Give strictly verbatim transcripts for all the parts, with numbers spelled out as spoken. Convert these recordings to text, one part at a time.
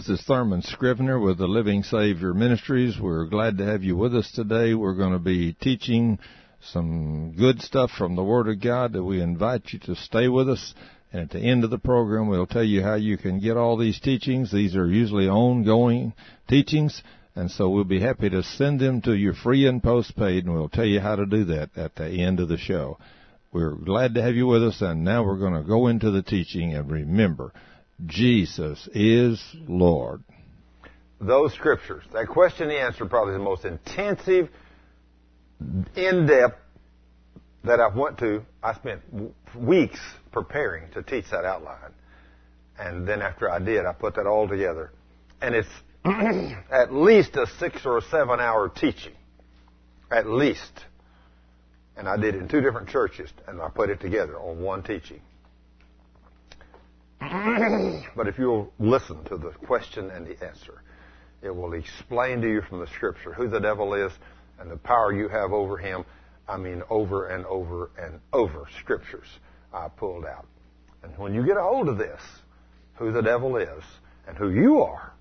This is Thurman Scrivener with the Living Savior Ministries. We're glad to have you with us today. We're going to be teaching some good stuff from the Word of God that we invite you to stay with us. And at the end of the program, we'll tell you how you can get all these teachings. These are usually ongoing teachings, and so we'll be happy to send them to you free and postpaid, and we'll tell you how to do that at the end of the show. We're glad to have you with us, and now we're going to go into the teaching. And remember, Jesus is Lord. Those scriptures, that question and answer, probably the most intensive, in-depth that I've went to. I spent weeks preparing to teach that outline. And then after I did, I put that all together. And it's at least a six or a seven hour teaching. At least. And I did it in two different churches, and I put it together on one teaching. But if you'll listen to the question and the answer, it will explain to you from the Scripture who the devil is and the power you have over him. I mean, over and over and over Scriptures I pulled out. And when you get a hold of this, who the devil is and who you are,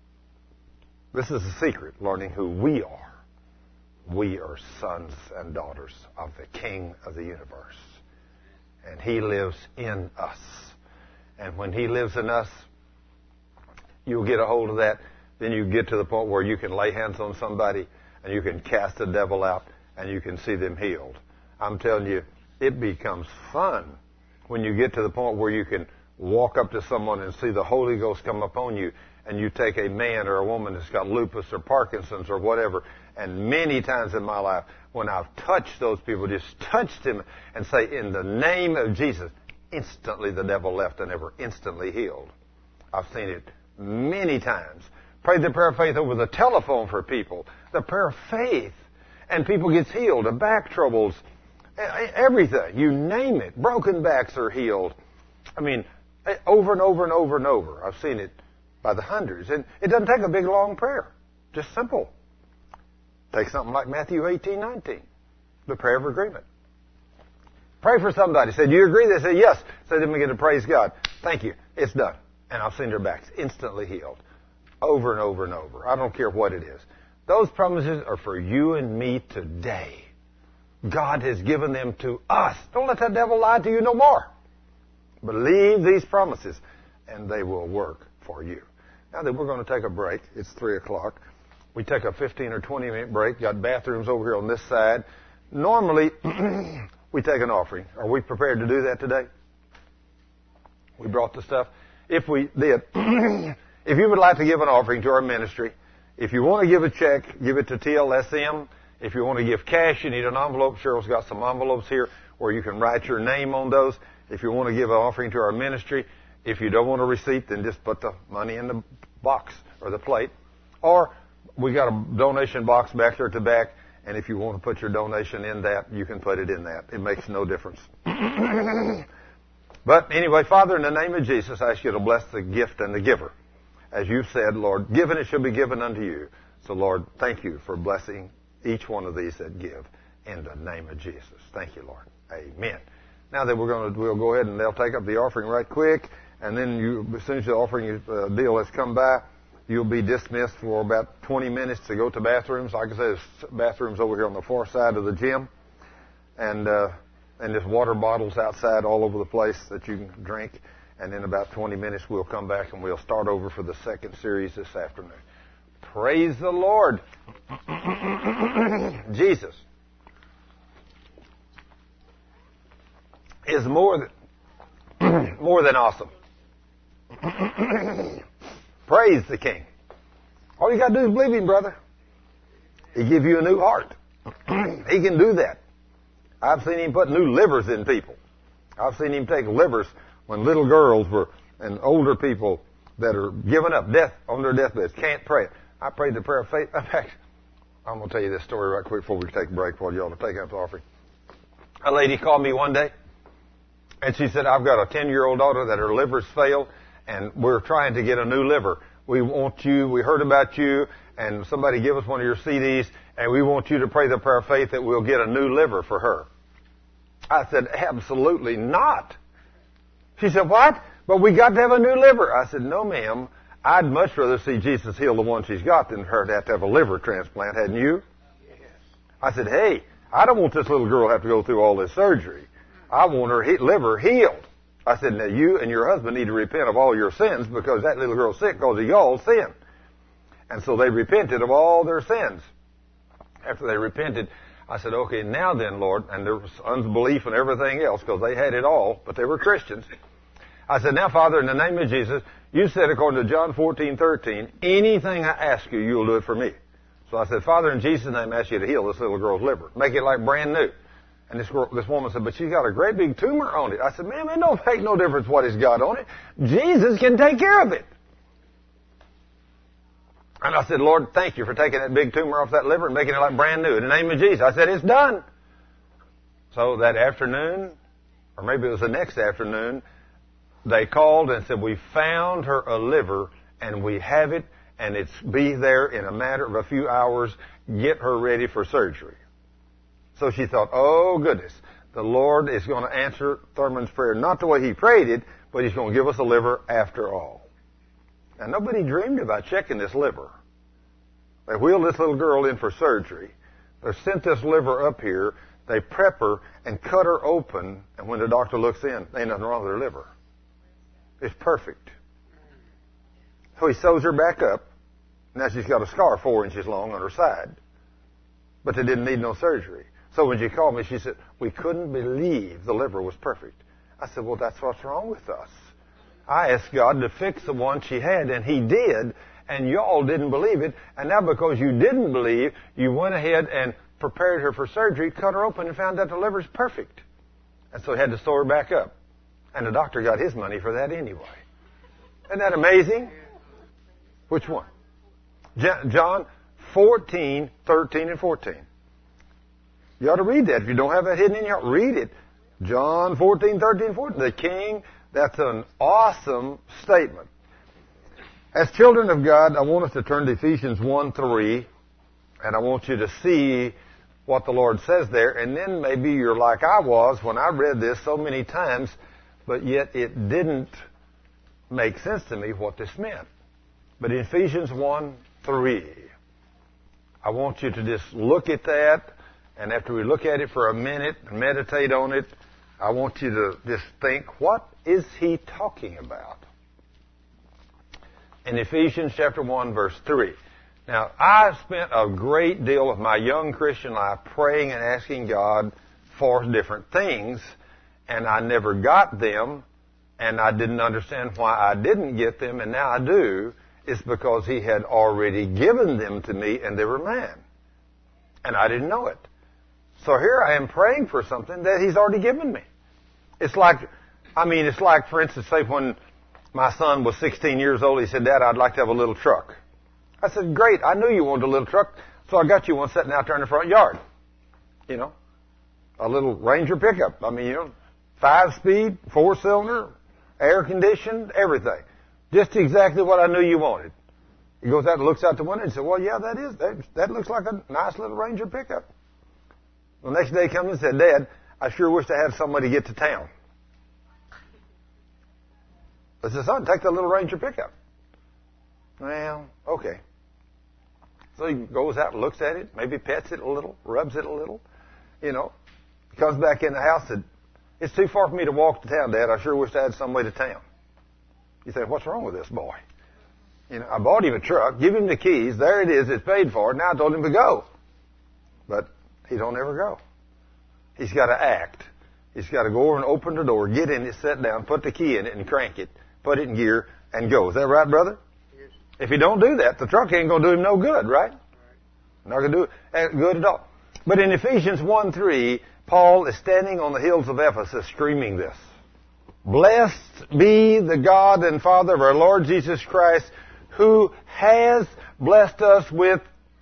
this is the secret, learning who we are. We are sons and daughters of the King of the universe. And He lives in us. And when He lives in us, you'll get a hold of that. Then you get to the point where you can lay hands on somebody and you can cast the devil out and you can see them healed. I'm telling you, it becomes fun when you get to the point where you can walk up to someone and see the Holy Ghost come upon you, and you take a man or a woman that's got lupus or Parkinson's or whatever. And many times in my life, when I've touched those people, just touched them and say, in the name of Jesus, instantly the devil left and they were instantly healed. I've seen it many times. Prayed the prayer of faith over the telephone for people. The prayer of faith. And people gets healed. The back troubles. Everything. You name it. Broken backs are healed. I mean, over and over and over and over. I've seen it by the hundreds. And it doesn't take a big, long prayer. Just simple. Take something like Matthew eighteen nineteen. The prayer of agreement. Pray for somebody. Say, do you agree? They say, yes. Say, then we get to praise God. Thank you. It's done. And I've seen their backs instantly healed. Over and over and over. I don't care what it is. Those promises are for you and me today. God has given them to us. Don't let that devil lie to you no more. Believe these promises, and they will work for you. Now that we're going to take a break, it's three o'clock. We take a fifteen or twenty minute break. Got bathrooms over here on this side. Normally, we take an offering. Are we prepared to do that today? We brought the stuff. If we did, if you would like to give an offering to our ministry, if you want to give a check, give it to T L S M. If you want to give cash, you need an envelope. Cheryl's got some envelopes here where you can write your name on those. If you want to give an offering to our ministry, if you don't want a receipt, then just put the money in the box or the plate. Or we got a donation box back there at the back, and if you want to put your donation in that, you can put it in that. It makes no difference. But anyway, Father, in the name of Jesus, I ask you to bless the gift and the giver. As you've said, Lord, given it shall be given unto you. So, Lord, thank you for blessing each one of these that give in the name of Jesus. Thank you, Lord. Amen. Now that we're going to, we'll go ahead and they'll take up the offering right quick, and then you, as soon as the offering uh, deal has come by, you'll be dismissed for about twenty minutes to go to bathrooms. Like I said, there's bathrooms over here on the far side of the gym, and uh, and there's water bottles outside all over the place that you can drink. And in about twenty minutes, we'll come back and we'll start over for the second series this afternoon. Praise the Lord. Jesus is more than, more than awesome. Praise the King. All you got to do is believe Him, brother. He give you a new heart. He can do that. I've seen Him put new livers in people. I've seen Him take livers when little girls were, and older people that are giving up death on their deathbeds, can't pray it. I prayed the prayer of faith. In fact, I'm going to tell you this story right quick before we take a break for you all to take up the offering. A lady called me one day, and she said, I've got a ten-year-old daughter that her liver's failed, and we're trying to get a new liver. We want you, we heard about you, and somebody give us one of your C Ds, and we want you to pray the prayer of faith that we'll get a new liver for her. I said, absolutely not. She said, what? But we got to have a new liver. I said, no, ma'am. I'd much rather see Jesus heal the one she's got than her to have to have a liver transplant, hadn't you? Yes. I said, hey, I don't want this little girl to have to go through all this surgery. I want her he- liver healed. I said, now you and your husband need to repent of all your sins because that little girl's sick because of y'all's sin. And so they repented of all their sins. After they repented, I said, okay, now then, Lord, and there was unbelief and everything else because they had it all, but they were Christians. I said, now, Father, in the name of Jesus, you said, according to John fourteen thirteen, anything I ask you, you'll do it for me. So I said, Father, in Jesus' name, I ask you to heal this little girl's liver. Make it like brand new. And this girl, this woman said, but she's got a great big tumor on it. I said, ma'am, it don't make no difference what he's got on it. Jesus can take care of it. And I said, Lord, thank you for taking that big tumor off that liver and making it like brand new. In the name of Jesus. I said, it's done. So that afternoon, or maybe it was the next afternoon, they called and said, we found her a liver and we have it and it's be there in a matter of a few hours. Get her ready for surgery. So she thought, oh goodness, the Lord is going to answer Thurman's prayer. Not the way he prayed it, but he's going to give us a liver after all. Now, nobody dreamed about checking this liver. They wheeled this little girl in for surgery. They sent this liver up here. They prep her and cut her open. And when the doctor looks in, there ain't nothing wrong with her liver. It's perfect. So he sews her back up. Now she's got a scar four inches long on her side. But they didn't need no surgery. So when she called me, she said, we couldn't believe the liver was perfect. I said, well, that's what's wrong with us. I asked God to fix the one she had, and He did, and y'all didn't believe it. And now because you didn't believe, you went ahead and prepared her for surgery, cut her open, and found out the liver's perfect. And so he had to sew her back up. And the doctor got his money for that anyway. Isn't that amazing? Which one? John fourteen, thirteen, and fourteen. You ought to read that. If you don't have that hidden in your heart, read it. John fourteen, thirteen, fourteen. The King, that's an awesome statement. As children of God, I want us to turn to Ephesians one, three, and I want you to see what the Lord says there, and then maybe you're like I was when I read this so many times, but yet it didn't make sense to me what this meant. But in Ephesians one, three, I want you to just look at that, and after we look at it for a minute and meditate on it, I want you to just think, what is he talking about? In Ephesians chapter one, verse three. Now, I spent a great deal of my young Christian life praying and asking God for different things, and I never got them, and I didn't understand why I didn't get them, and now I do. It's because He had already given them to me, and they were mine. And I didn't know it. So here I am praying for something that He's already given me. It's like, I mean, it's like, for instance, say when my son was sixteen years old, he said, Dad, I'd like to have a little truck. I said, great, I knew you wanted a little truck, so I got you one sitting out there in the front yard. You know, a little Ranger pickup. I mean, you know, five-speed, four-cylinder, air-conditioned, everything. Just exactly what I knew you wanted. He goes out and looks out the window and said, well, yeah, that is, that, that looks like a nice little Ranger pickup. The next day he comes and said, Dad, I sure wish I had somebody to get to town. I said, son, take that little Ranger pickup. Well, okay. So he goes out and looks at it, maybe pets it a little, rubs it a little, you know. He comes back in the house and said, it's too far for me to walk to town, Dad. I sure wish I had some way to town. You say, what's wrong with this boy? You know, I bought him a truck, give him the keys, there it is, it's paid for, now I told him to go. But he don't ever go. He's got to act. He's got to go over and open the door, get in it, sit down, put the key in it and crank it, put it in gear and go. Is that right, brother? Yes. If he don't do that, the truck ain't going to do him no good, right? right. Not going to do it good at all. But in Ephesians one, three, Paul is standing on the hills of Ephesus screaming this. Blessed be the God and Father of our Lord Jesus Christ, who has blessed us with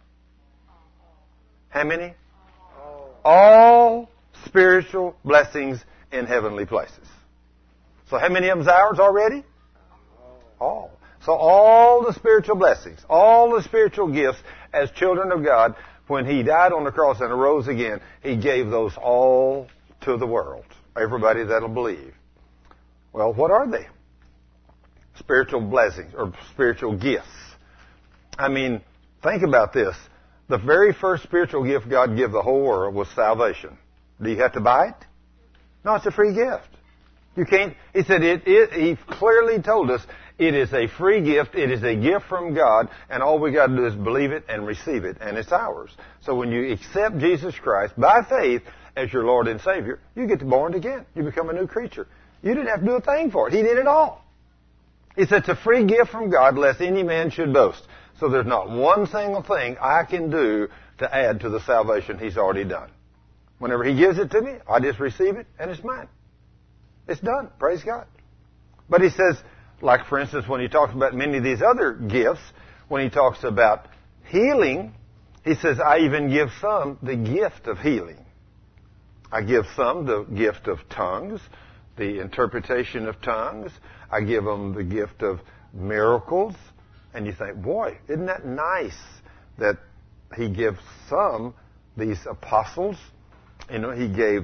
how many? All spiritual blessings in heavenly places. So how many of them's ours already? All. So all the spiritual blessings, all the spiritual gifts as children of God, when He died on the cross and arose again, He gave those all to the world. Everybody that'll believe. Well, what are they? spiritual blessings or spiritual gifts. I mean, think about this. The very first spiritual gift God gave the whole world was salvation. Do you have to buy it? No, it's a free gift. You can't, he said it, it, he clearly told us it is a free gift, it is a gift from God, and all we got to do is believe it and receive it, and it's ours. So when you accept Jesus Christ by faith as your Lord and Savior, you get born again. You become a new creature. You didn't have to do a thing for it. He did it all. He said it's a free gift from God, lest any man should boast. So there's not one single thing I can do to add to the salvation He's already done. Whenever He gives it to me, I just receive it, and it's mine. It's done. Praise God. But He says, like for instance, when He talks about many of these other gifts, when He talks about healing, He says, I even give some the gift of healing. I give some the gift of tongues, the interpretation of tongues. I give them the gift of miracles. And you think, boy, isn't that nice that He gives some, these apostles, you know, He gave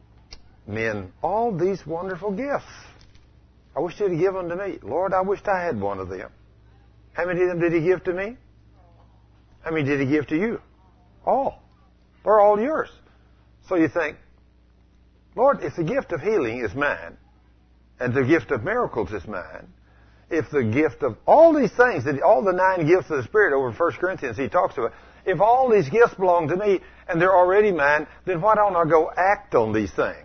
men all these wonderful gifts. I wish He'd give them to me. Lord, I wished I had one of them. How many of them did He give to me? How many did He give to you? All. They're all yours. So you think, Lord, if the gift of healing is mine, and the gift of miracles is mine, if the gift of all these things, that all the nine gifts of the Spirit over in First Corinthians He talks about, if all these gifts belong to me and they're already mine, then why don't I go act on these things?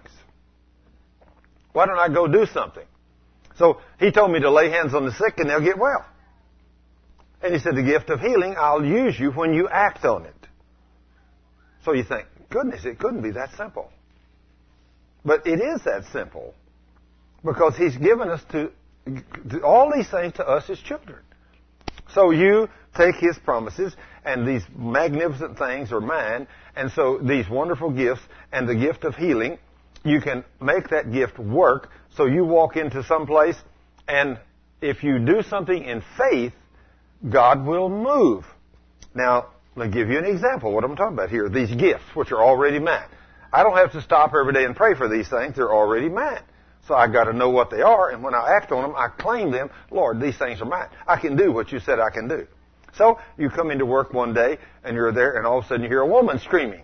Why don't I go do something? So He told me to lay hands on the sick and they'll get well. And He said the gift of healing, I'll use you when you act on it. So you think, goodness, it couldn't be that simple. But it is that simple because He's given us to all these things to us as children. So you take His promises, and these magnificent things are mine, and so these wonderful gifts and the gift of healing, you can make that gift work. So you walk into some place, and if you do something in faith, God will move. Now, let me give you an example of what I'm talking about here. These gifts, which are already mine. I don't have to stop every day and pray for these things. They're already mine. So I've got to know what they are, and when I act on them, I claim them. Lord, these things are mine. I can do what you said I can do. So you come into work one day, and you're there, and all of a sudden you hear a woman screaming.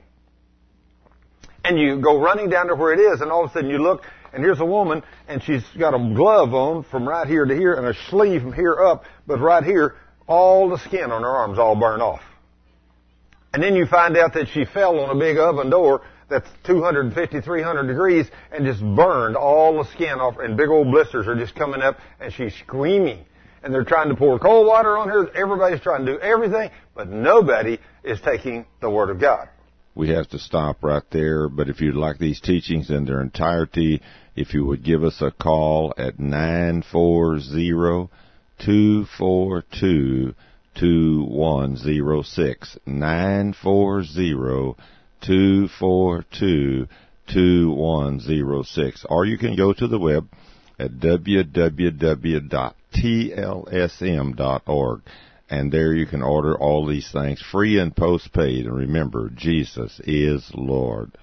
And you go running down to where it is, and all of a sudden you look, and here's a woman, and she's got a glove on from right here to here, and a sleeve from here up, but right here, all the skin on her arm's all burned off. And then you find out that she fell on a big oven door that's two hundred fifty, three hundred degrees and just burned all the skin off, and big old blisters are just coming up, and she's screaming. And they're trying to pour cold water on her. Everybody's trying to do everything, but nobody is taking the Word of God. We have to stop right there, but if you'd like these teachings in their entirety, if you would give us a call at nine four zero, two four two, two one zero six, nine four zero, two four two, two one zero six, or you can go to the web at w w w dot t l s m dot org, and there you can order all these things free and postpaid. And remember, Jesus is Lord.